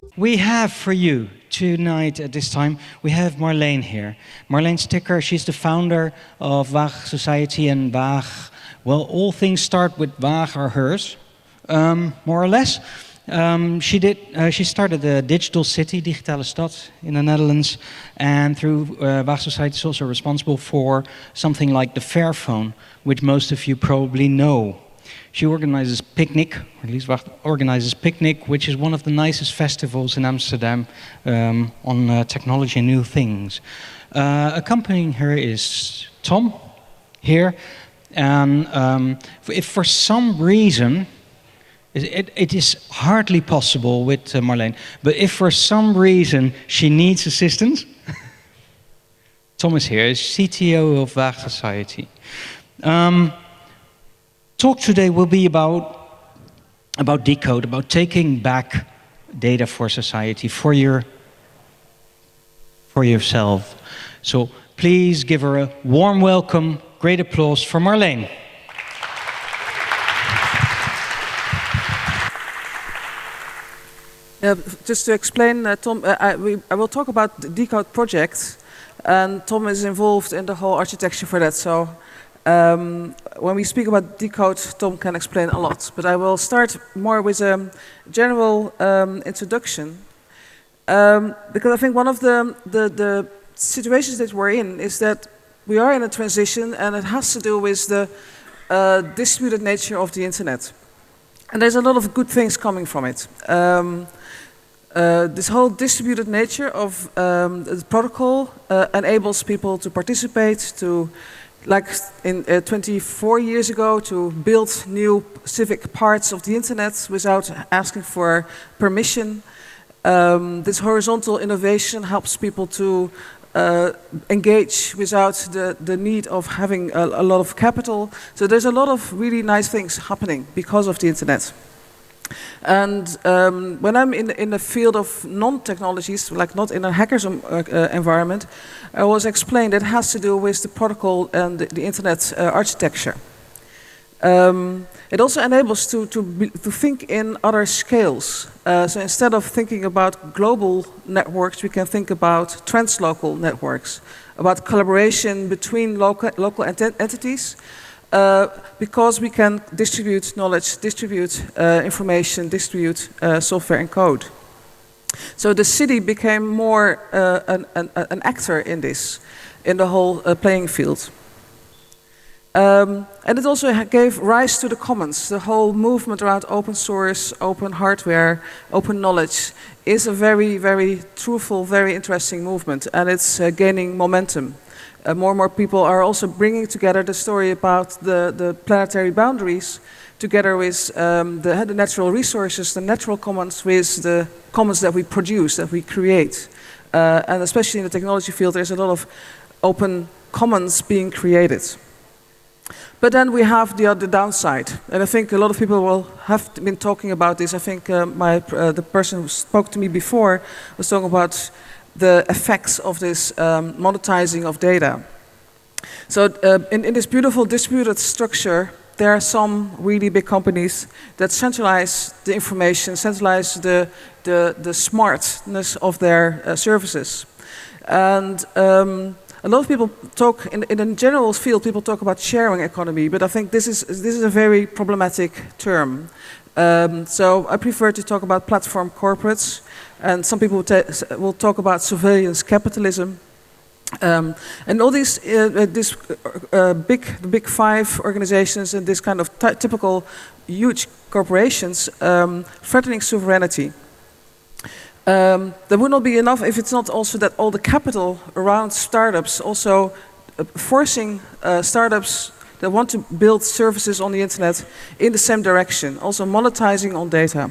We have for you tonight at this time, we have Marleen here. Marleen Sticker, she's the founder of Waag Society, and Waag, well, all things start with Waag are hers, more or less. She started the digital city, Digitale Stad, in the Netherlands, and through Waag Society is also responsible for something like the Fairphone, which most of you probably know. She organizes Picnic, or at least Waag organizes Picnic, which is one of the nicest festivals in Amsterdam on technology and new things. Accompanying her is Tom, here, and if for some reason, it is hardly possible with Marleen, but if for some reason she needs assistance, Tom is here, is CTO of Waag Society. Talk today will be about Decode, about taking back data for society, for yourself. So please give her a warm welcome, great applause for Marleen. Just to explain, Tom, I will talk about the Decode project, and Tom is involved in the whole architecture for that. So when we speak about Decode, Tom can explain a lot. But I will start more with a general introduction, because I think one of the situations that we're in is that we are in a transition, and it has to do with the distributed nature of the internet. And there's a lot of good things coming from it. This whole distributed nature of the protocol enables people to participate, to, like in 24 years ago, to build new specific parts of the internet without asking for permission. This horizontal innovation helps people to engage without the need of having a lot of capital. So there's a lot of really nice things happening because of the internet. And when I'm in the field of non-technologies, like not in a hacker's environment, I was explained it has to do with the protocol and the internet architecture. It also enables to think in other scales. So instead of thinking about global networks, we can think about translocal networks, about collaboration between local entities, because we can distribute knowledge, distribute information, distribute software and code. So the city became more an actor in this, in the whole playing field. And it also gave rise to the commons. The whole movement around open source, open hardware, open knowledge is a very, very truthful, very interesting movement, and it's gaining momentum. More and more people are also bringing together the story about the planetary boundaries together with the natural resources, the natural commons, with the commons that we produce, that we create. And especially in the technology field, there's a lot of open commons being created. But then we have the downside, and I think a lot of people will have been talking about this. I think the person who spoke to me before was talking about the effects of this monetizing of data. So in this beautiful distributed structure, there are some really big companies that centralize the information, centralize the smartness of their services. And a lot of people talk, in the general field, people talk about sharing economy, but I think this is a very problematic term. So I prefer to talk about platform corporates, and some people will talk about surveillance capitalism. And all these big five organizations and this kind of typical huge corporations threatening sovereignty. There would not be enough if it's not also that all the capital around startups, also forcing startups that want to build services on the internet in the same direction, also monetizing on data.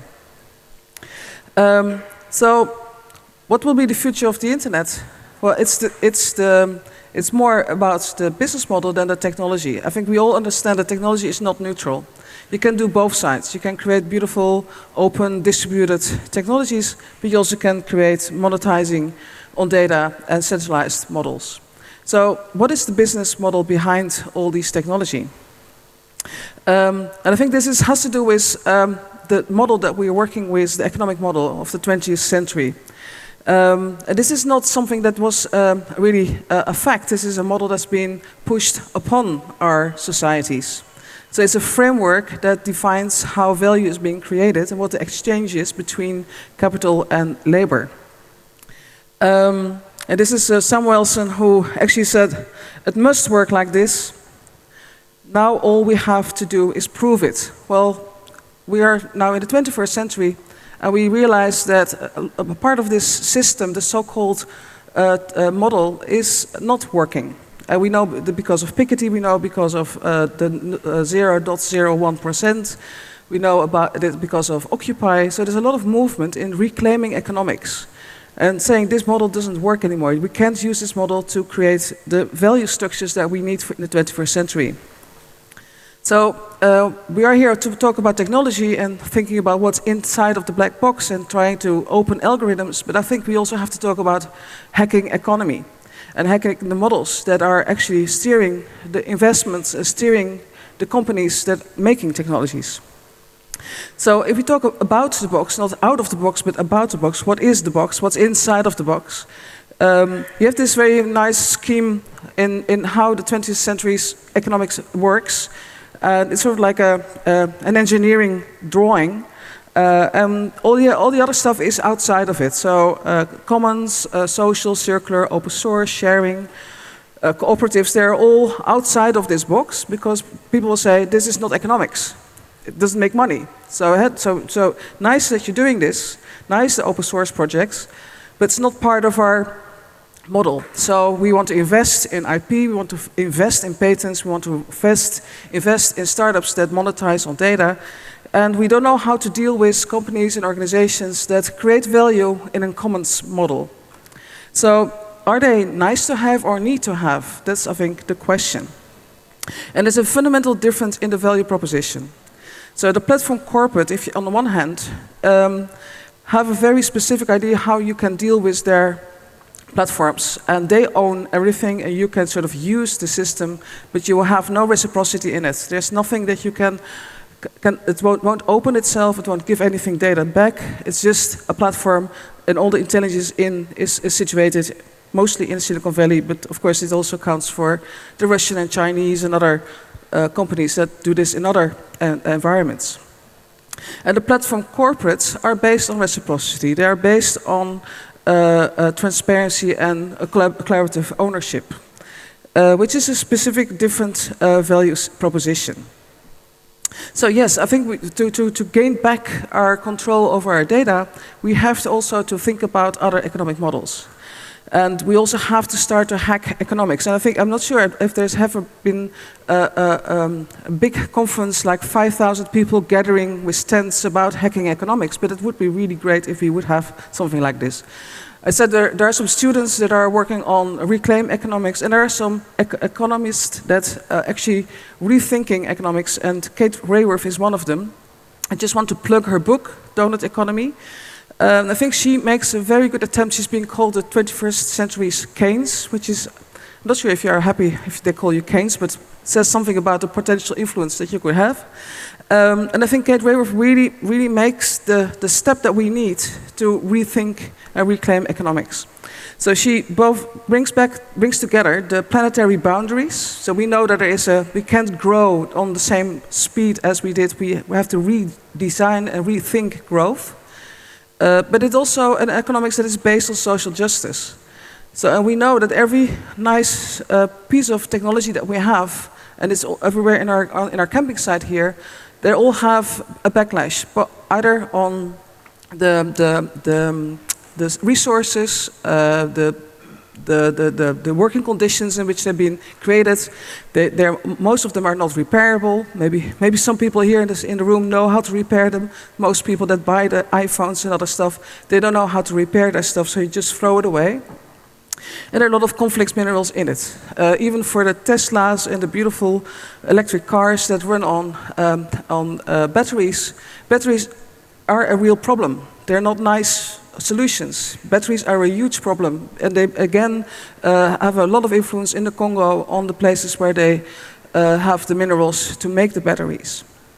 So what will be the future of the internet? Well, it's more about the business model than the technology. I think we all understand that technology is not neutral. You can do both sides. You can create beautiful, open, distributed technologies, but you also can create monetizing on data and centralized models. So what is the business model behind all these technology? And I think this has to do with the model that we are working with, the economic model of the 20th century. And this is not something that was really a fact. This is a model that's been pushed upon our societies. So it's a framework that defines how value is being created and what the exchange is between capital and labor. And this is Samuelson, who actually said, it must work like this. Now all we have to do is prove it. Well, we are now in the 21st century, and we realize that a part of this system, the so-called model, is not working. We know because of Piketty, we know because of the 0.01%, we know about it because of Occupy. So there's a lot of movement in reclaiming economics and saying this model doesn't work anymore. We can't use this model to create the value structures that we need in the 21st century. So we are here to talk about technology and thinking about what's inside of the black box and trying to open algorithms, but I think we also have to talk about hacking economy and hacking the models that are actually steering the investments, steering the companies that are making technologies. So if we talk about the box, not out of the box, but about the box, what is the box, what's inside of the box? You have this very nice scheme in how the 20th century's economics works. It's sort of like an engineering drawing. And all the other stuff is outside of it. So commons, social, circular, open source, sharing, cooperatives, they're all outside of this box because people will say, this is not economics. It doesn't make money. So nice that you're doing this, nice the open source projects, but it's not part of our model. So we want to invest in IP, we want to invest in patents, we want to invest in startups that monetize on data, and we don't know how to deal with companies and organizations that create value in a commons model. So are they nice to have or need to have? That's, I think, the question. And there's a fundamental difference in the value proposition. So the platform corporate, if you, on the one hand, have a very specific idea how you can deal with their platforms, and they own everything, and you can sort of use the system, but you will have no reciprocity in it. There's nothing that you can it won't open itself, it won't give anything data back. It's just a platform, and all the intelligence is situated mostly in Silicon Valley, but of course it also counts for the Russian and Chinese and other companies that do this in other environments. And the platform corporates are based on reciprocity. They are based on transparency and a collaborative ownership, which is a specific different values proposition. So yes, I think to gain back our control over our data, we have to also to think about other economic models. And we also have to start to hack economics. And I think, I'm not sure if there's ever been a big conference like 5,000 people gathering with tents about hacking economics, but it would be really great if we would have something like this. I said there are some students that are working on reclaim economics, and there are some economists that actually rethinking economics, and Kate Raworth is one of them. I just want to plug her book, Donut Economy. I think she makes a very good attempt. She's being called the 21st century's Keynes, which is, I'm not sure if you are happy if they call you Keynes, but it says something about the potential influence that you could have. And I think Kate Raworth really makes the step that we need to rethink and reclaim economics. So she both brings together the planetary boundaries. So we know that we can't grow on the same speed as we did. We have to redesign and rethink growth. But it's also an economics that is based on social justice. So and we know that every nice piece of technology that we have, and it's everywhere in our camping site here, they all have a backlash, but either on the resources, the working conditions in which they've been created. Most of them are not repairable. Maybe some people here in the room know how to repair them. Most people that buy the iPhones and other stuff, they don't know how to repair their stuff, so you just throw it away. And there are a lot of complex minerals in it. Even for the Teslas and the beautiful electric cars that run on batteries, batteries are a real problem. They're not nice solutions. Batteries are a huge problem, and they again have a lot of influence in the Congo on the places where they have the minerals to make the batteries.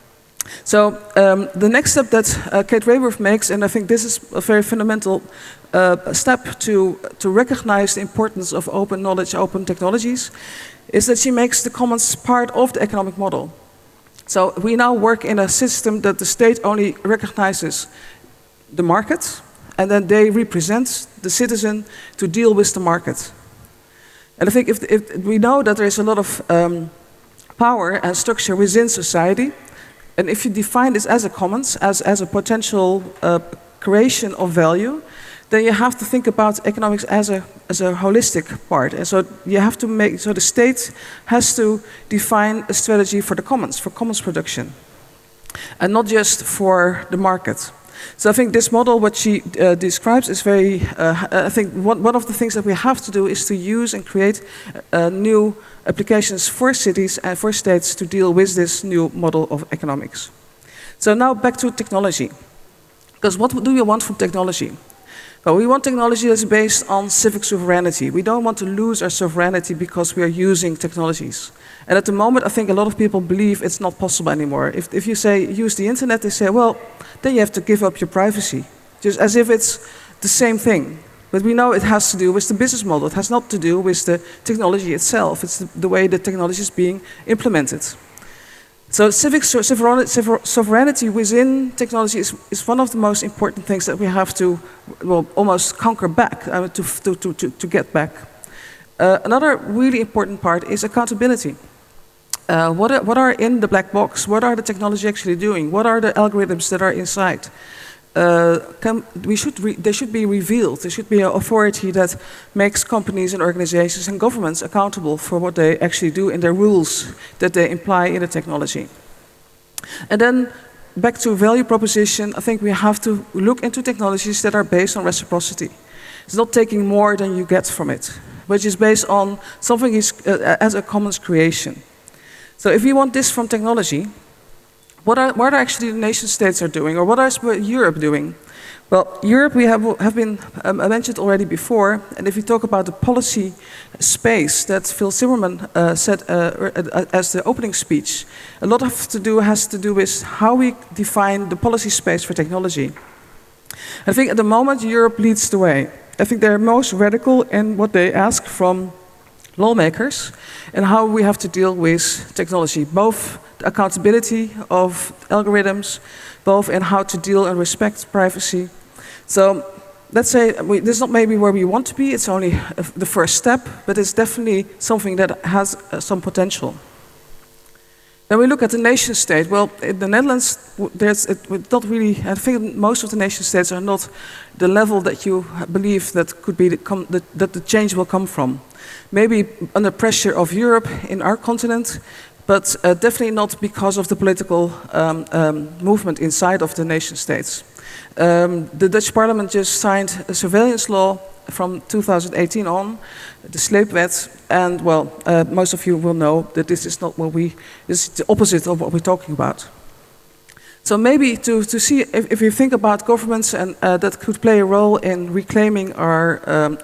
So the next step that Kate Raworth makes, and I think this is a very fundamental step to recognize the importance of open knowledge, open technologies, is that she makes the commons part of the economic model. So we now work in a system that the state only recognizes the market, and then they represent the citizen to deal with the market. And I think if we know that there is a lot of power and structure within society, and if you define this as a commons, as a potential creation of value, then you have to think about economics as a holistic part. And so you have to make, so the state has to define a strategy for the commons, for commons production, and not just for the market. So I think this model, what she describes, is very, I think one of the things that we have to do is to use and create new applications for cities and for states to deal with this new model of economics. So now back to technology. Because what do we want from technology? Well, we want technology that's based on civic sovereignty. We don't want to lose our sovereignty because we are using technologies. And at the moment, I think a lot of people believe it's not possible anymore. If you say, use the internet, they say, well, then you have to give up your privacy. Just as if it's the same thing. But we know it has to do with the business model. It has not to do with the technology itself. It's the way the technology is being implemented. So civic sovereignty within technology is one of the most important things that we have to, well, almost conquer back, to get back. Another really important part is accountability. What are in the black box? What are the technology actually doing? What are the algorithms that are inside? They should be revealed. There should be an authority that makes companies and organizations and governments accountable for what they actually do in their rules that they imply in the technology. And then back to value proposition, I think we have to look into technologies that are based on reciprocity. It's not taking more than you get from it, which is based on something as a commons creation. So if we want this from technology, what are actually the nation states are doing, or what is Europe doing? Well, Europe we have been mentioned already before, and if you talk about the policy space that Phil Zimmermann said as the opening speech, a lot has to do with how we define the policy space for technology. I think at the moment Europe leads the way. I think they're most radical in what they ask from lawmakers and how we have to deal with technology, both the accountability of algorithms, both in how to deal and respect privacy. So let's say this is not maybe where we want to be, it's only the first step, but it's definitely something that has some potential. Then we look at the nation state. Well, in the Netherlands, not really, I think most of the nation states are not the level that you believe that could be that the change will come from. Maybe under pressure of Europe in our continent, but definitely not because of the political movement inside of the nation states. The Dutch parliament just signed a surveillance law from 2018 on, the Sleepwet, and well, most of you will know that this is not what this is the opposite of what we're talking about. So maybe to see if you think about governments and that could play a role in reclaiming our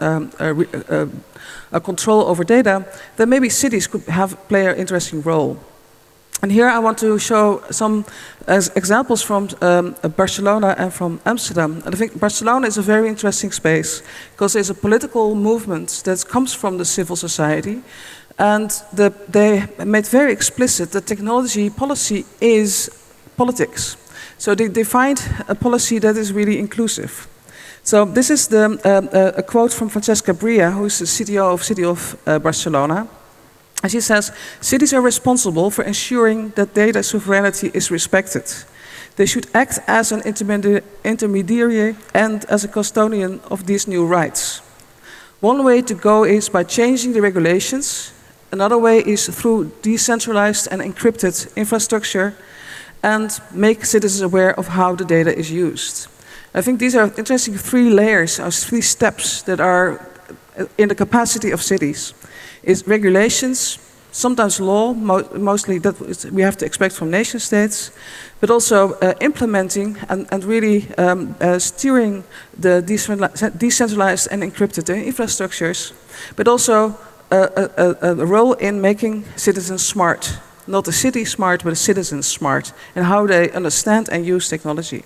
control over data, then maybe cities could play an interesting role. And here I want to show some examples from Barcelona and from Amsterdam. And I think Barcelona is a very interesting space because there's a political movement that comes from the civil society, and they made very explicit that technology policy is politics. So they defined a policy that is really inclusive. So this is a quote from Francesca Bria, who is the CTO of City of Barcelona. And she says, cities are responsible for ensuring that data sovereignty is respected. They should act as an intermediary and as a custodian of these new rights. One way to go is by changing the regulations. Another way is through decentralized and encrypted infrastructure and make citizens aware of how the data is used. I think these are interesting 3 layers, or 3 steps that are in the capacity of cities. Is regulations, sometimes law, mostly that we have to expect from nation states, but also implementing and really steering the decentralized and encrypted infrastructures, but also a role in making citizens smart. not the city smart, but the citizens smart, and how they understand and use technology.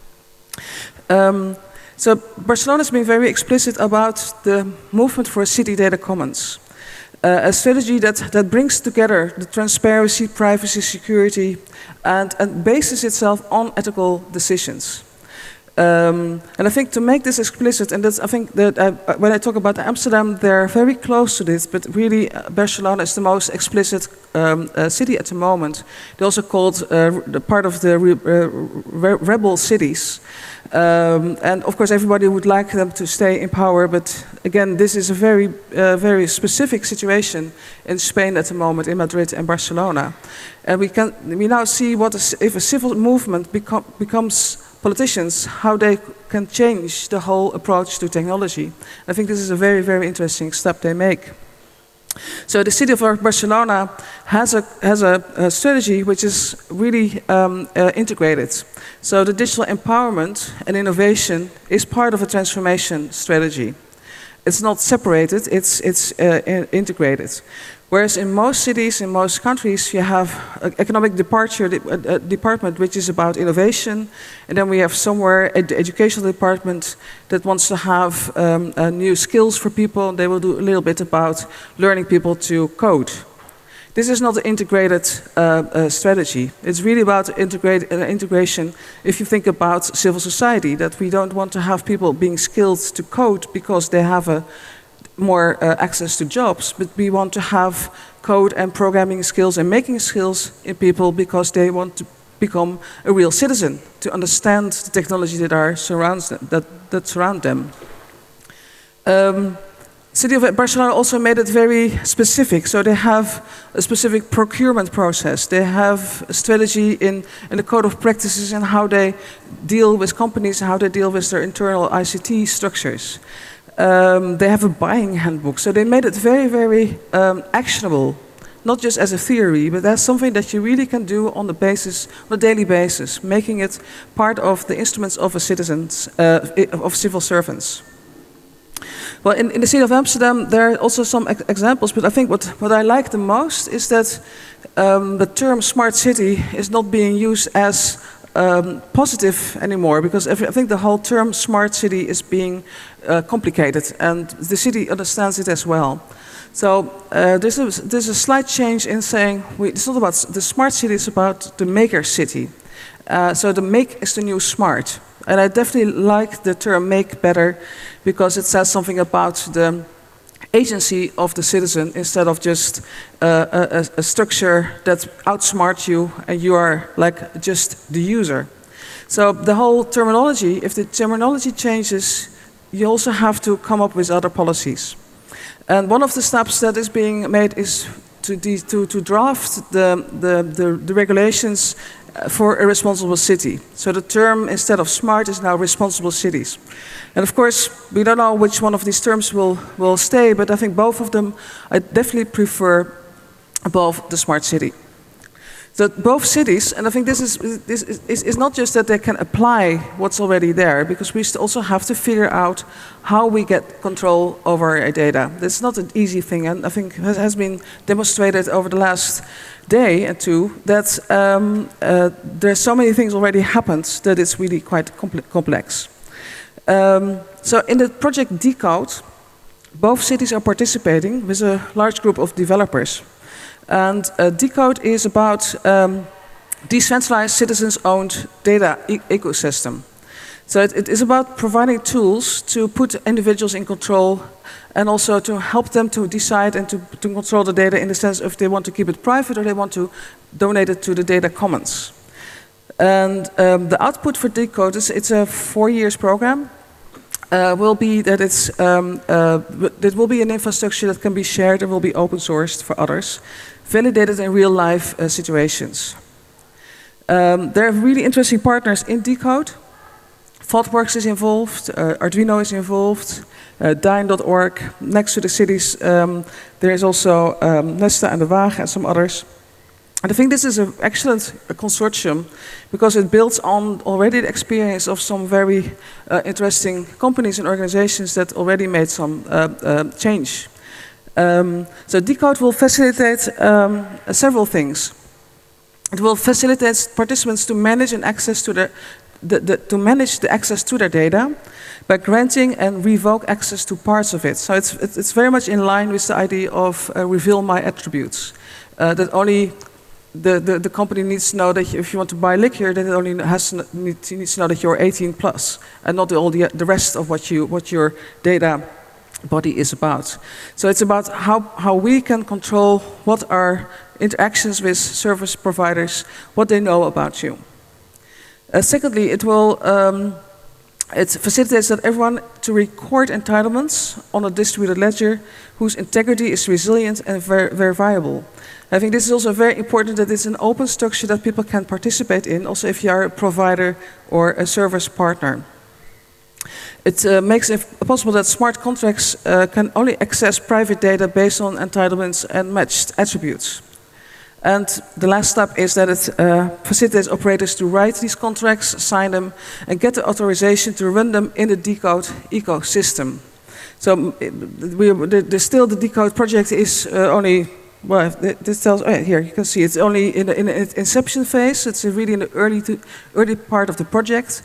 So Barcelona has been very explicit about the movement for city data commons, a strategy that brings together the transparency, privacy, security, and bases itself on ethical decisions. And I think to make this explicit, and that's, I think that when I talk about Amsterdam, they're very close to this, but really Barcelona is the most explicit city at the moment. They're also called the part of the rebel cities. And of course everybody would like them to stay in power, but again, this is a very specific situation in Spain at the moment, in Madrid and Barcelona. And we now see if a civil movement becomes politicians, how they can change the whole approach to technology. I think this is a very interesting step they make. So the city of Barcelona has a strategy which is really integrated. So the digital empowerment and innovation is part of a transformation strategy. It's not separated, it's integrated. Whereas in most cities, in most countries, you have an economic department which is about innovation, and then we have somewhere the educational department that wants to have new skills for people, and they will do a little bit about learning people to code. This is not an integrated strategy. It's really about integration if you think about civil society, that we don't want to have people being skilled to code because they have more access to jobs, but we want to have code and programming skills and making skills in people because they want to become a real citizen, to understand the technology that surround them. City of Barcelona also made it very specific, so they have a specific procurement process. They have a strategy in the code of practices and how they deal with companies, how they deal with their internal ICT structures. They have a buying handbook, so they made it very actionable, not just as a theory, but as something that you really can do on a daily basis, making it part of the instruments of of civil servants. Well, in the city of Amsterdam, there are also some examples, but I think what I like the most is that the term smart city is not being used as positive anymore, because I think the whole term smart city is being complicated, and the city understands it as well. So there's a slight change in saying it's not about the smart city, it's about the maker city. So the make is the new smart. And I definitely like the term make better because it says something about the agency of the citizen instead of just a structure that outsmarts you and you are like just the user. So the whole terminology, if the terminology changes, you also have to come up with other policies. And one of the steps that is being made is to draft the regulations for a responsible city. So the term, instead of smart, is now responsible cities. And of course, we don't know which one of these terms will stay, but I think both of them I definitely prefer above the smart city. So both cities, and I think this is not just that they can apply what's already there, because we also have to figure out how we get control over our data. That's not an easy thing, and I think it has been demonstrated over the last day and two that there's so many things already happened that it's really quite complex. So in the project Decode, both cities are participating with a large group of developers. And Decode is about decentralized citizens-owned data ecosystem. So it is about providing tools to put individuals in control and also to help them to decide and to control the data in the sense if they want to keep it private or they want to donate it to the data commons. And the output for Decode it's a 4 years program. Will be that it will be an infrastructure that can be shared and will be open sourced for others, validated in real life situations. There are really interesting partners in Decode. ThoughtWorks is involved, Arduino is involved, Dyn.org. Next to the cities, there is also Nesta and De Waag and some others. And I think this is an excellent consortium because it builds on already the experience of some very interesting companies and organizations that already made some change. So Decode will facilitate several things. It will facilitate participants to manage and access to to manage the access to their data by granting and revoke access to parts of it. So it's very much in line with the idea of reveal my attributes. That only the company needs to know that if you want to buy liquor, that it only needs to know that you're 18 plus, and not all the rest of what your data body is about. So it's about how we can control what our interactions with service providers, what they know about you. Secondly, it facilitates that everyone to record entitlements on a distributed ledger whose integrity is resilient and verifiable. I think this is also very important that it's an open structure that people can participate in, also if you are a provider or a service partner. It makes it possible that smart contracts can only access private data based on entitlements and matched attributes. And the last step is that it facilitates operators to write these contracts, sign them, and get the authorization to run them in the Decode ecosystem. So the Decode project is only, well, this tells, oh yeah, here you can see it's only in its inception phase. It's really in the early part of the project.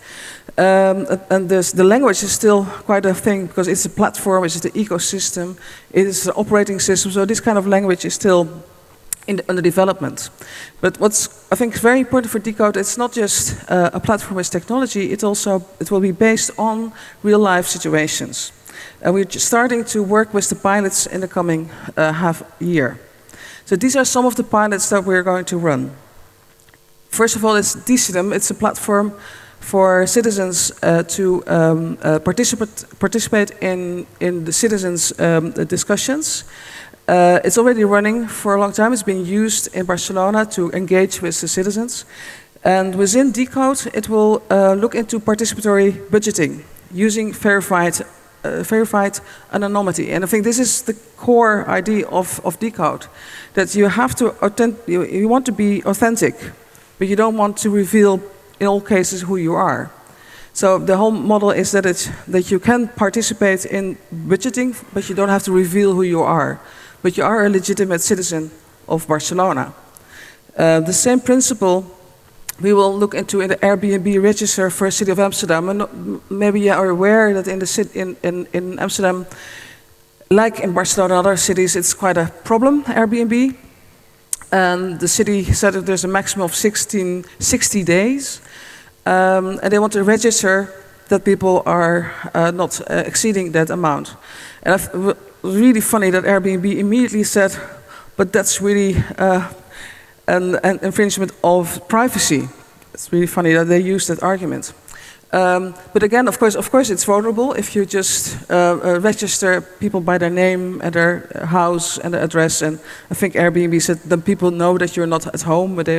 And the language is still quite a thing because it's a platform, it's the ecosystem, it is the operating system. So this kind of language is still under development. But what's I think very important for Decode, it's not just a platform with technology, it will be based on real life situations. And we're just starting to work with the pilots in the coming half year. So these are some of the pilots that we're going to run. First of all, it's Decidem. It's a platform for citizens to participate in the citizens' discussions. It's already running for a long time. It's been used in Barcelona to engage with the citizens. And within Decode, it will look into participatory budgeting using verified anonymity. And I think this is the core idea of Decode, that you have to you want to be authentic, but you don't want to reveal in all cases who you are. So the whole model is that you can participate in budgeting, but you don't have to reveal who you are. But you are a legitimate citizen of Barcelona. The same principle we will look into in the Airbnb register for the city of Amsterdam. And maybe you are aware that in Amsterdam, like in Barcelona and other cities, it's quite a problem, Airbnb. And the city said that there's a maximum of 60 days. And they want to register that people are not exceeding that amount. And it was really funny that Airbnb immediately said, but that's really an infringement of privacy. It's really funny that they use that argument. But again, of course, it's vulnerable if you just register people by their name and their house and their address. And I think Airbnb said then people know that you're not at home, but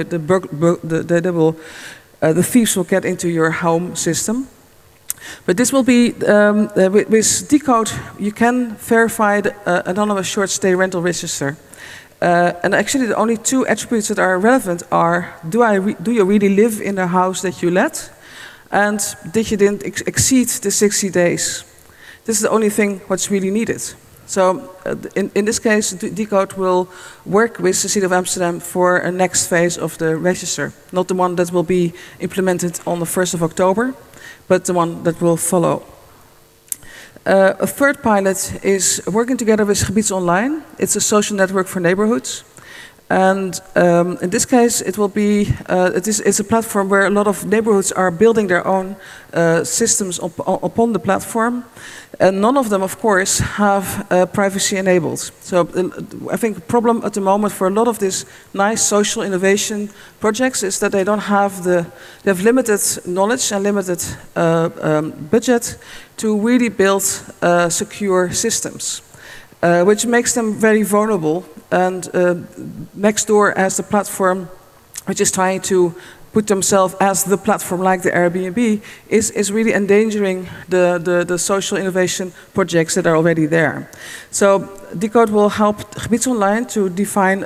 the thieves will get into your home system. But this will be, with Decode, you can verify the anonymous short stay rental register. And actually the only two attributes that are relevant are, do you really live in the house that you let? And did you didn't exceed the 60 days? This is the only thing what's really needed. So in this case, Decode will work with the City of Amsterdam for a next phase of the register. Not the one that will be implemented on the 1st of October, but the one that will follow. A third pilot is working together with Gebieds Online. It's a social network for neighborhoods. And in this case, it will be, it's a platform where a lot of neighborhoods are building their own systems upon the platform. And none of them, of course, have privacy enabled. So I think the problem at the moment for a lot of these nice social innovation projects is that they don't have they have limited knowledge and limited budget to really build secure systems. Which makes them very vulnerable. And Nextdoor, as the platform which is trying to put themselves as the platform like the Airbnb, is really endangering the social innovation projects that are already there. So Decode will help Gebieds Online to define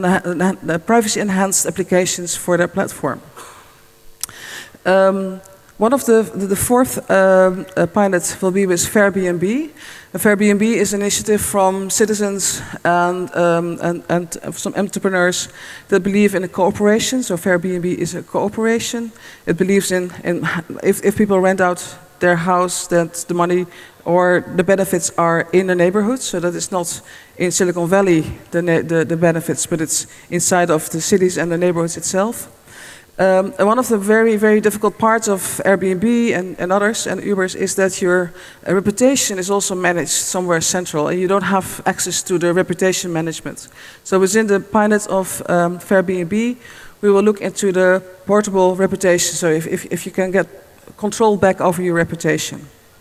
privacy-enhanced applications for their platform. One of the fourth pilot will be with Fairbnb. Fairbnb is an initiative from citizens and some entrepreneurs that believe in a cooperation. So Fairbnb is a cooperation. It believes in if people rent out their house, that the money or the benefits are in the neighborhood. So that it's not in Silicon Valley the benefits, but it's inside of the cities and the neighborhoods itself. And one of the very, very difficult parts of Airbnb and others and Ubers is that your reputation is also managed somewhere central and you don't have access to the reputation management. So within the pilot of Fairbnb, we will look into the portable reputation, so if you can get control back over your reputation.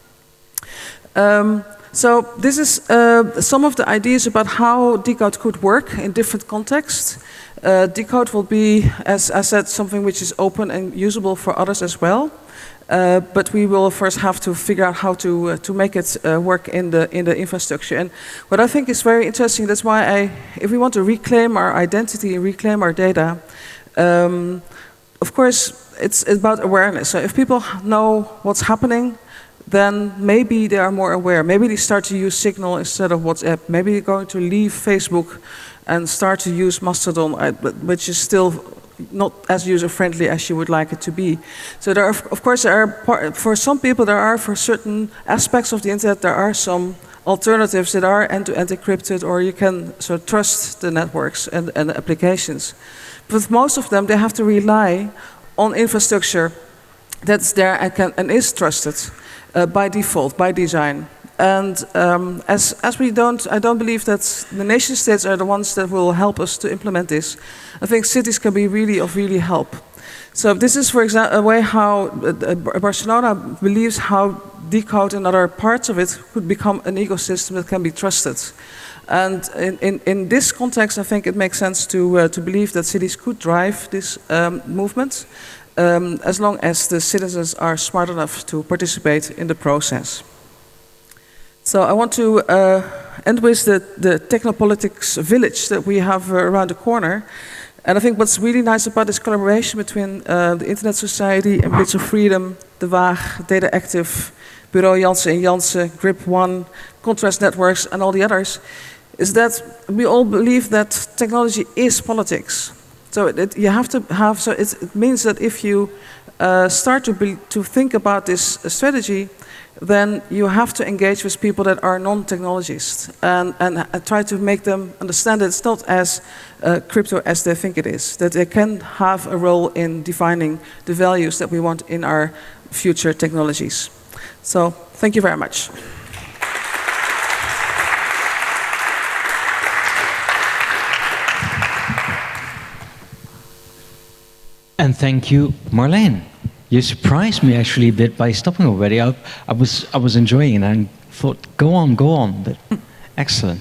So this is some of the ideas about how Decode could work in different contexts. Decode will be, as I said, something which is open and usable for others as well. But we will first have to figure out how to make it work in the infrastructure. And what I think is very interesting, that's why if we want to reclaim our identity and reclaim our data, of course, it's about awareness. So if people know what's happening, then maybe they are more aware. Maybe they start to use Signal instead of WhatsApp. Maybe they're going to leave Facebook and start to use Mastodon, which is still not as user-friendly as you would like it to be. So there are, of course, for some people, for certain aspects of the internet, there are some alternatives that are end-to-end encrypted, or you can sort of trust the networks and the applications. But with most of them, they have to rely on infrastructure that's there and is trusted by default, by design. And as we I don't believe that the nation states are the ones that will help us to implement this. I think cities can be really help. So this is, for example, a way how Barcelona believes how Decode and other parts of it could become an ecosystem that can be trusted. And in this context, I think it makes sense to believe that cities could drive this movement as long as the citizens are smart enough to participate in the process. So I want to end with the Technopolitics village that we have around the corner. And I think what's really nice about this collaboration between the Internet Society and Bits of Freedom, De Waag, Data Active, Bureau Janssen & Janssen, Grip1, Contrast Networks, and all the others, is that we all believe that technology is politics. So you have to have, so it means that if you start to think about this strategy, then you have to engage with people that are non-technologists and try to make them understand that it's not as crypto as they think it is, that they can have a role in defining the values that we want in our future technologies. So, thank you very much. And thank you, Marlene. You surprised me actually a bit by stopping already. I was enjoying it and thought, go on. But excellent.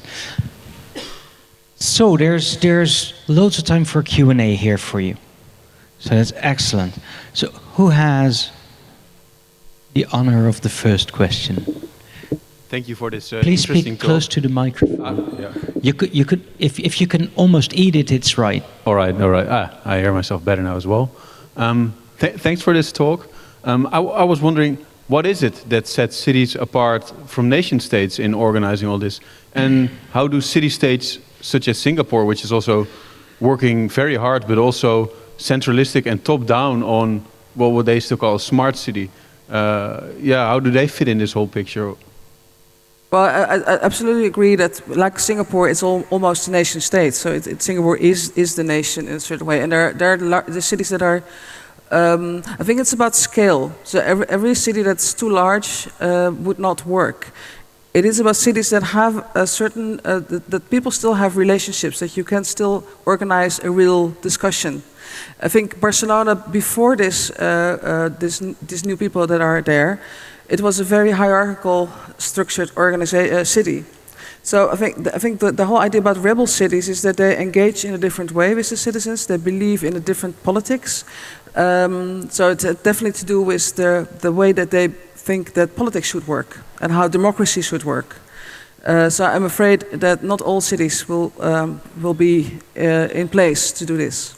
So there's loads of time for Q&A here for you. So that's excellent. So who has the honor of the first question? Thank you for this Please interesting speak close to the microphone. Yeah. You could, if you can almost eat it, it's right. All right. I hear myself better now as well. Thanks for this talk. I was wondering, what is it that sets cities apart from nation states in organizing all this? And how do city-states such as Singapore, which is also working very hard, but also centralistic and top-down on what they still call a smart city, how do they fit in this whole picture? Well, I absolutely agree that, like Singapore, it's almost a nation state. So Singapore is the nation in a certain way, and there are the cities that are. I think it's about scale. So every city that's too large would not work. It is about cities that have a certain that people still have relationships, that you can still organize a real discussion. I think Barcelona, before this new people that are there, it was a very hierarchical, structured city. So I think the whole idea about rebel cities is that they engage in a different way with the citizens. They believe in a different politics. So it's definitely to do with the way that they think that politics should work and how democracy should work. So I'm afraid that not all cities will be in place to do this.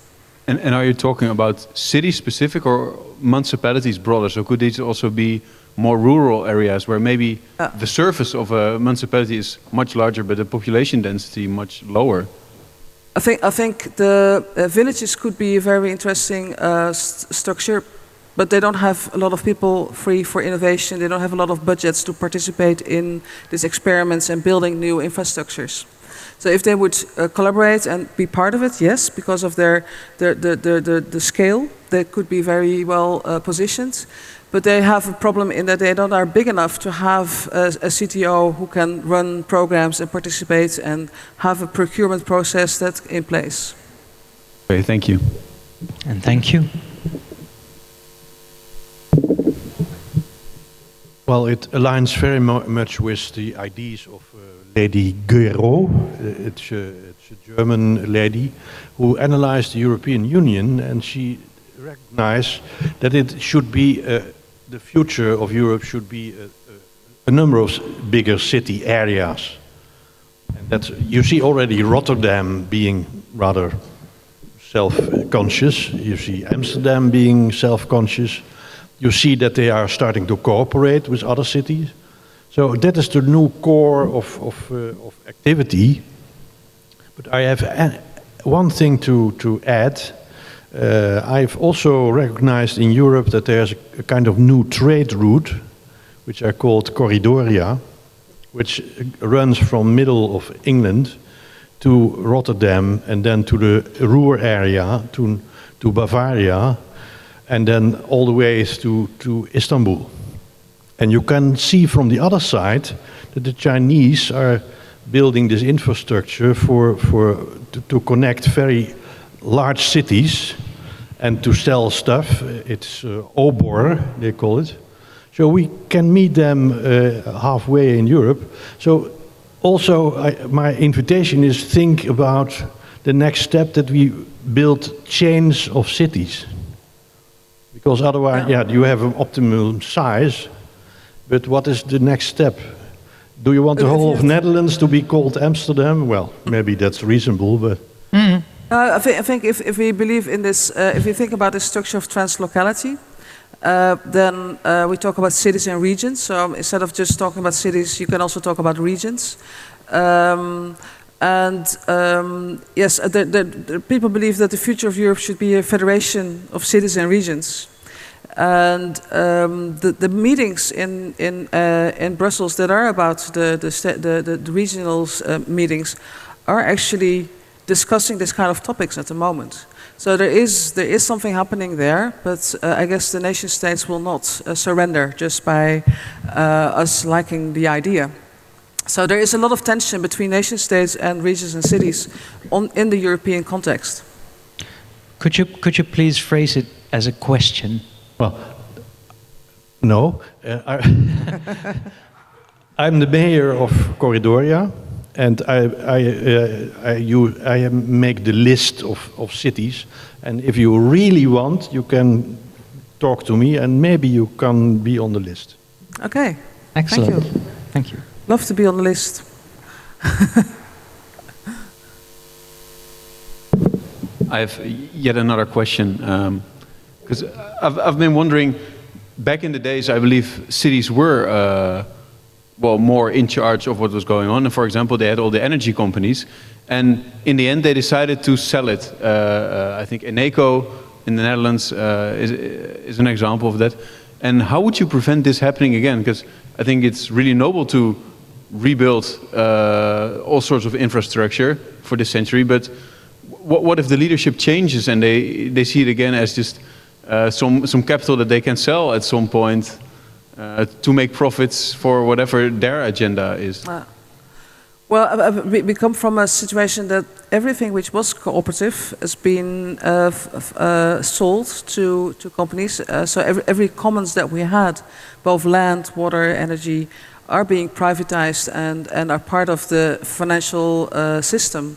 And are you talking about city-specific or municipalities broader? So could these also be more rural areas where maybe the surface of a municipality is much larger, but the population density much lower? I think the villages could be a very interesting structure, but they don't have a lot of people free for innovation. They don't have a lot of budgets to participate in these experiments and building new infrastructures. So if they would collaborate and be part of it, yes, because of the scale, they could be very well positioned. But they have a problem in that they are big enough to have a CTO who can run programs and participate and have a procurement process that's in place. Okay, thank you. And thank you. Well, it aligns very much with the ideas of Lady Guéraud. It's a German lady who analyzed the European Union, and she recognized that it should be the future of Europe should be a number of bigger city areas. And that's, you see already Rotterdam being rather self-conscious. You see Amsterdam being self-conscious. You see that they are starting to cooperate with other cities. So that is the new core of activity. But I have one thing to add. I've also recognized in Europe that there's a kind of new trade route, which are called corridoria, which runs from middle of England to Rotterdam and then to the Ruhr area, to Bavaria, and then all the way to Istanbul. And you can see from the other side that the Chinese are building this infrastructure to connect very large cities and to sell stuff. It's OBOR, they call it. So we can meet them halfway in Europe. So also my invitation is think about the next step, that we build chains of cities. Because otherwise, yeah, you have an optimum size, but what is the next step? Do you want the whole of Netherlands to be called Amsterdam? Well, maybe that's reasonable, but... Mm-hmm. I think if we believe in this, if we think about the structure of translocality, then we talk about cities and regions. So instead of just talking about cities, you can also talk about regions. Yes, the people believe that the future of Europe should be a federation of cities and regions. And the meetings in Brussels that are about the regional meetings are actually discussing this kind of topics at the moment. So there is something happening there, but I guess the nation states will not surrender just by us liking the idea. So there is a lot of tension between nation states and regions and cities in the European context. Could you please phrase it as a question? Well, no. I'm the mayor of Corridoria, and I make the list of cities. And if you really want, you can talk to me, and maybe you can be on the list. Okay. Excellent. Thank you. Thank you. Love to be on the list. I have yet another question, because I've been wondering, back in the days, I believe cities were more in charge of what was going on. And for example, they had all the energy companies, and in the end, they decided to sell it. I think Eneco in the Netherlands is an example of that. And how would you prevent this happening again? Because I think it's really noble to rebuild all sorts of infrastructure for this century, but what if the leadership changes and they see it again as just some capital that they can sell at some point to make profits for whatever their agenda is? Well, we come from a situation that everything which was cooperative has been sold to companies. So every commons that we had, both land, water, energy, are being privatized and are part of the financial system.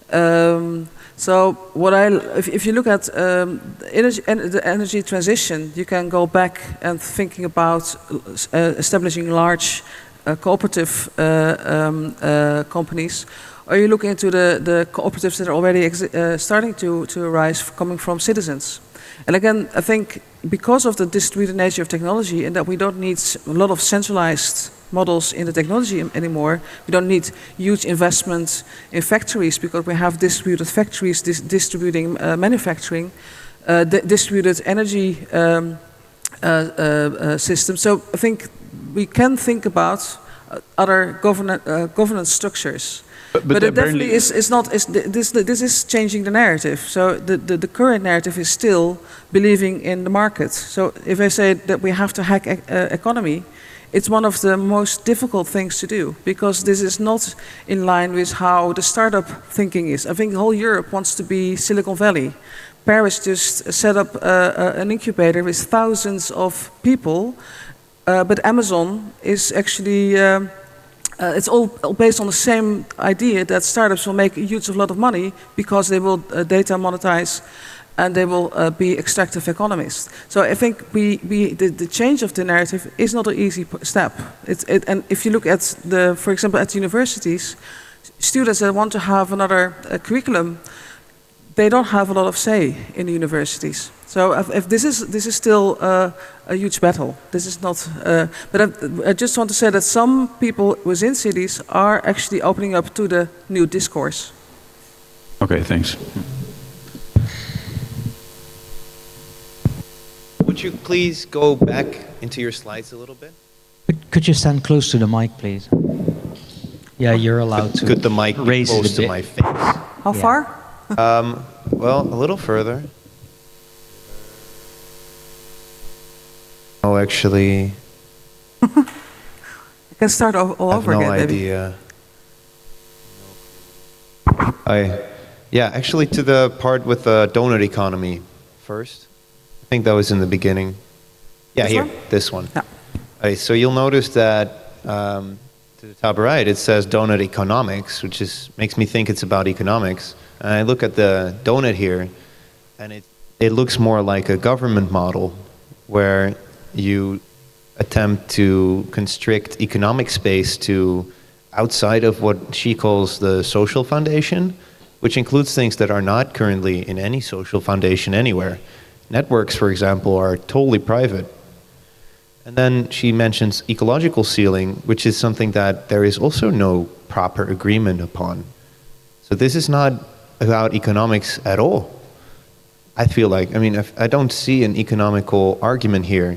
So if you look at the energy transition, you can go back and thinking about establishing large cooperative companies, or you look into the cooperatives that are already starting to arise coming from citizens. And again, I think because of the distributed nature of technology and that we don't need a lot of centralized models in the technology anymore, we don't need huge investments in factories because we have distributed factories distributing manufacturing, distributed energy systems. So I think we can think about other governance structures. But it definitely is not. This is changing the narrative. So the current narrative is still believing in the market. So if I say that we have to hack economy, it's one of the most difficult things to do because this is not in line with how the startup thinking is. I think the whole Europe wants to be Silicon Valley. Paris just set up an incubator with thousands of people, but Amazon is actually. It's all based on the same idea that startups will make a huge lot of money because they will data monetize and they will be extractive economists. So I think the change of the narrative is not an easy step. And if you look at for example, at universities, students that want to have another curriculum, they don't have a lot of say in the universities. So if this is still a huge battle. This is not. But I just want to say that some people within cities are actually opening up to the new discourse. Okay, thanks. Would you please go back into your slides a little bit? Could you stand close to the mic, please? Yeah, you're allowed to. Could the mic be raise close it a to bit. my face? How Yeah. far? Well, a little further. Oh, actually, I can start all I have over no again, maybe. idea. Yeah, actually, to the part with the donut economy first. I think that was in the beginning. Yeah, This here, one? this one. Yeah. So you'll notice that to the top right, it says donut economics, which makes me think it's about economics. And I look at the donut here, and it looks more like a government model where you attempt to constrict economic space to outside of what she calls the social foundation, which includes things that are not currently in any social foundation anywhere. Networks, for example, are totally private. And then she mentions ecological ceiling, which is something that there is also no proper agreement upon. So this is not about economics at all. I feel like, I don't see an economical argument here.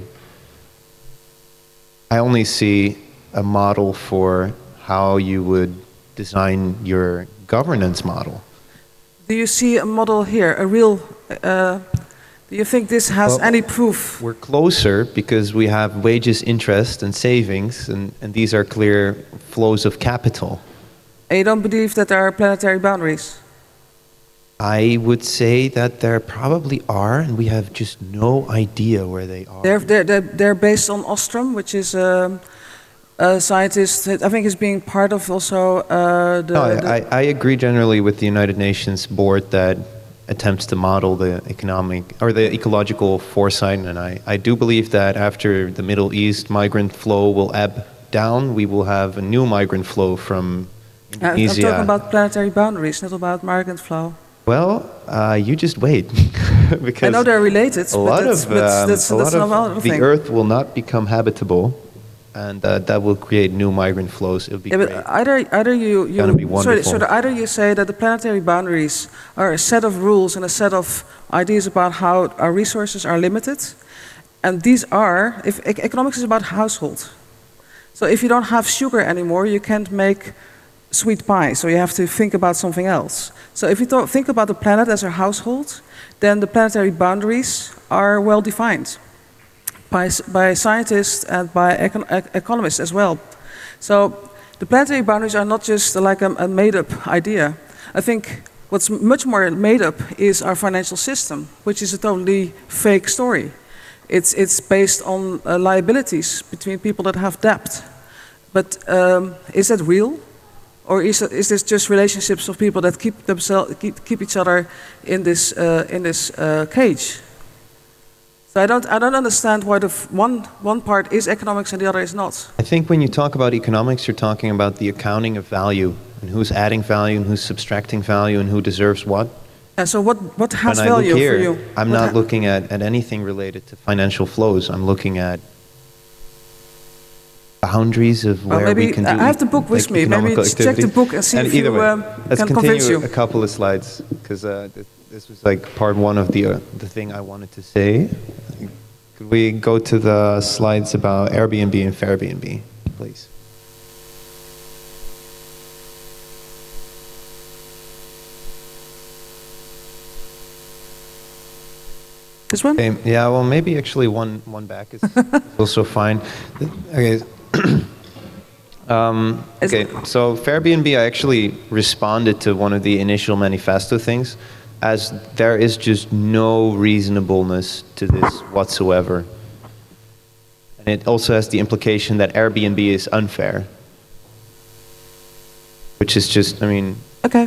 I only see a model for how you would design your governance model. Do you see a model here, a real? Do you think this has Well, any proof? We're closer because we have wages, interest, and savings, and these are clear flows of capital. And you don't believe that there are planetary boundaries? I would say that there probably are, and we have just no idea where they are. They're based on Ostrom, which is a scientist that I think is being part of also I agree generally with the United Nations board that attempts to model the economic or the ecological foresight, and I do believe that after the Middle East migrant flow will ebb down, we will have a new migrant flow from Indonesia. I'm talking about planetary boundaries, not about migrant flow. Well, you just wait, because I know they're related, a lot of that's another the thing. Earth will not become habitable, and that will create new migrant flows. It'll be Yeah, great. but either you Gonna be wonderful. so either you say that the planetary boundaries are a set of rules and a set of ideas about how our resources are limited, and these are if economics is about household. So if you don't have sugar anymore, you can't make sweet pie. So you have to think about something else. So if you think about the planet as a household, then the planetary boundaries are well defined by scientists and by economists as well. So the planetary boundaries are not just like a made-up idea. I think what's much more made up is our financial system, which is a totally fake story. It's based on liabilities between people that have debt. But is that real? Or is this just relationships of people that keep each other in this cage? So I don't understand why the one part is economics and the other is not. I think when you talk about economics, you're talking about the accounting of value, and who's adding value and who's subtracting value and who deserves what. So what has When I look value here, for you? I'm What not looking at anything related to financial flows. I'm looking at boundaries of Well, where maybe we can do I have the book with me. Maybe economical check the activities. book and see if either you way, let's can continue convince you. a couple of slides, because this was like part one of the thing I wanted to say. Could we go to the slides about Airbnb and Fairbnb, please? This one? Okay, yeah, well, maybe actually one back is also fine. Okay. Okay, so Fairbnb, I actually responded to one of the initial manifesto things, as there is just no reasonableness to this whatsoever. And it also has the implication that Airbnb is unfair, which is just, I mean, Okay.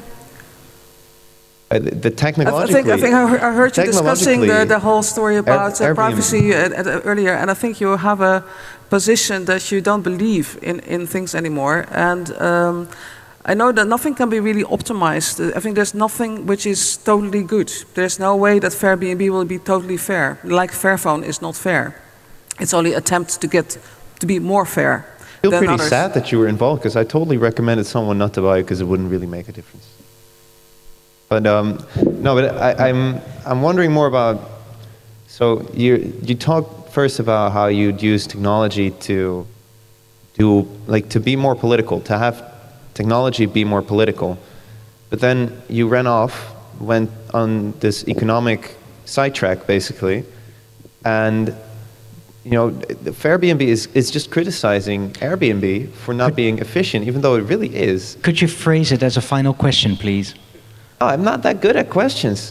the technologically... I think I heard you discussing technologically, the whole story about Airbnb privacy earlier, and I think you have a position that you don't believe in things anymore. And I know that nothing can be really optimized. I think there's nothing which is totally good. There's no way that Fairbnb will be totally fair. Like Fairphone is not fair. It's only attempt to get to be more fair. I feel than pretty others. sad that you were involved, because I totally recommended someone not to buy it because it wouldn't really make a difference. But no, but I'm wondering more about. So you talked first about how you'd use technology to to be more political, to have technology be more political, but then you went on this economic sidetrack basically, and Fairbnb is just criticizing Airbnb for not being efficient, even though it really is. Could you phrase it as a final question, please? Oh, I'm not that good at questions.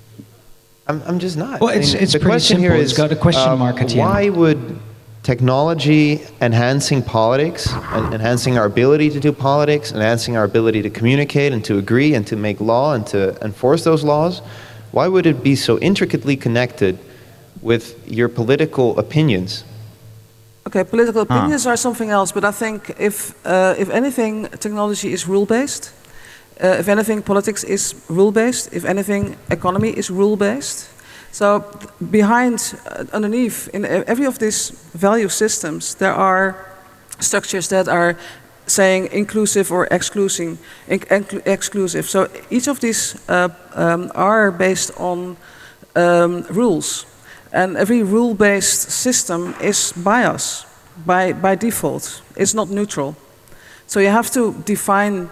I'm just not. Well, it's the pretty question simple. here It's is, got a question mark at the end. why would technology enhancing politics, and enhancing our ability to do politics, enhancing our ability to communicate and to agree and to make law and to enforce those laws, why would it be so intricately connected with your political opinions? Okay, political opinions are something else, but I think if anything, technology is rule-based. If anything, politics is rule-based. If anything, economy is rule-based. So underneath, in every of these value systems, there are structures that are saying inclusive or exclusive. So each of these are based on rules. And every rule-based system is biased by default. It's not neutral. So you have to define,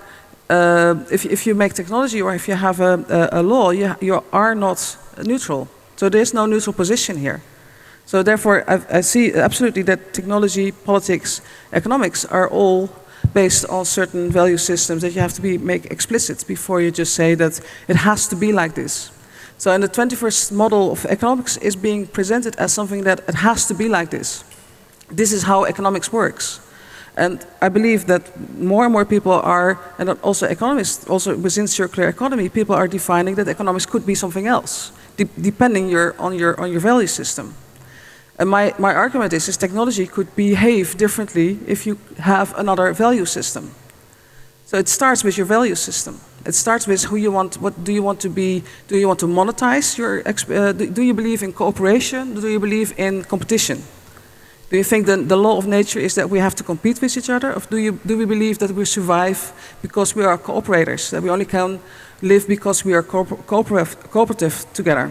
if you make technology or if you have a law, you are not neutral. So there is no neutral position here. So therefore, I see absolutely that technology, politics, economics are all based on certain value systems that you have to make explicit before you just say that it has to be like this. So in the 21st model of economics is being presented as something that it has to be like this. This is how economics works. And I believe that more and more people are, and also economists, also within circular economy, people are defining that economics could be something else, depending on your value system. And my argument is technology could behave differently if you have another value system. So it starts with your value system. It starts with who you want. What do you want to be? Do you want to monetize your? Do you believe in cooperation? Do you believe in competition? Do you think the law of nature is that we have to compete with each other, or do we believe that we survive because we are cooperators? That we only can live because we are cooperative together.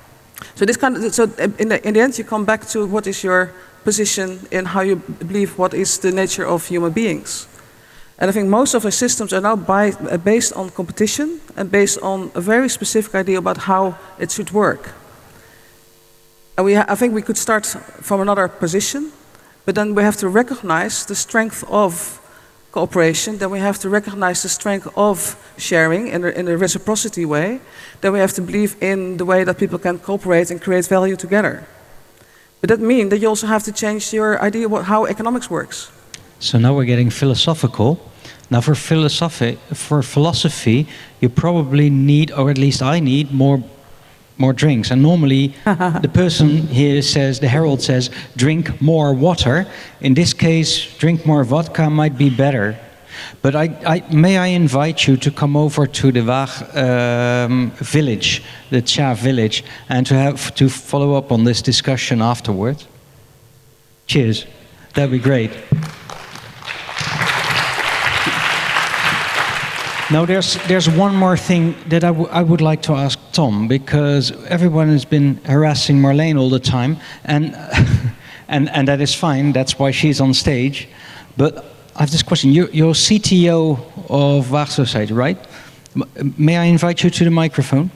So in the end, you come back to what is your position in how you believe what is the nature of human beings. And I think most of our systems are now based on competition and based on a very specific idea about how it should work. And I think we could start from another position, but then we have to recognize the strength of cooperation, then we have to recognize the strength of sharing in a reciprocity way, then we have to believe in the way that people can cooperate and create value together. But that means that you also have to change your idea about how economics works. So now we're getting philosophical. Now for philosophy, you probably need, or at least I need, more drinks. And normally the person here says, the herald says, drink more water. In this case, drink more vodka might be better. But may I invite you to come over to the Waag village, the Cha village, and to follow up on this discussion afterwards? Cheers. That'd be great. Now, there's one more thing that I would like to ask Tom, because everyone has been harassing Marleen all the time, and and that is fine. That's why she's on stage. But I have this question. You're CTO of Waag Society, right? May I invite you to the microphone?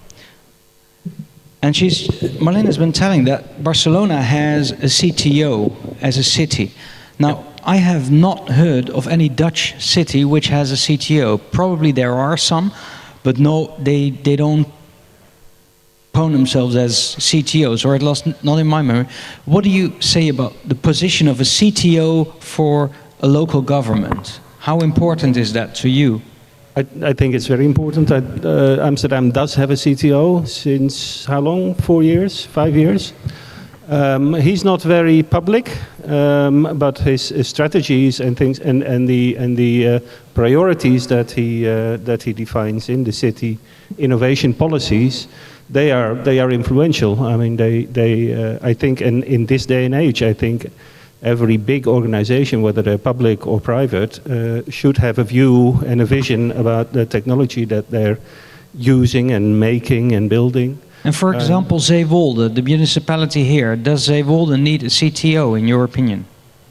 And Marleen has been telling that Barcelona has a CTO as a city. Now, I have not heard of any Dutch city which has a CTO. Probably there are some, but no, they don't pwn themselves as CTOs, or at least not in my memory. What do you say about the position of a CTO for a local government? How important is that to you? I think it's very important. Amsterdam does have a CTO since how long? 4 years? 5 years? He's not very public, but his strategies and things and the priorities that he defines in the city, innovation policies, they are influential. I mean, I think, and in this day and age, I think every big organization, whether they're public or private, should have a view and a vision about the technology that they're using and making and building. And for example, Zeewolde, the municipality here, does Zeewolde need a CTO, in your opinion?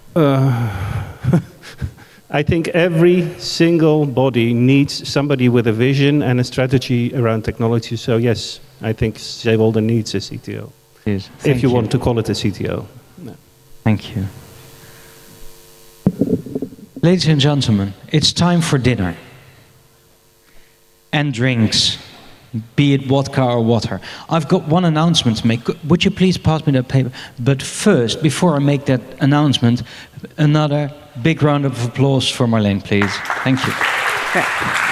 I think every single body needs somebody with a vision and a strategy around technology. So yes, I think Zeewolde needs a CTO. Yes, if you want to call it a CTO. No. Thank you. Ladies and gentlemen, it's time for dinner. And drinks. Be it vodka or water. I've got one announcement to make. Would you please pass me that paper? But first, before I make that announcement, another big round of applause for Marleen, please. Thank you. Okay.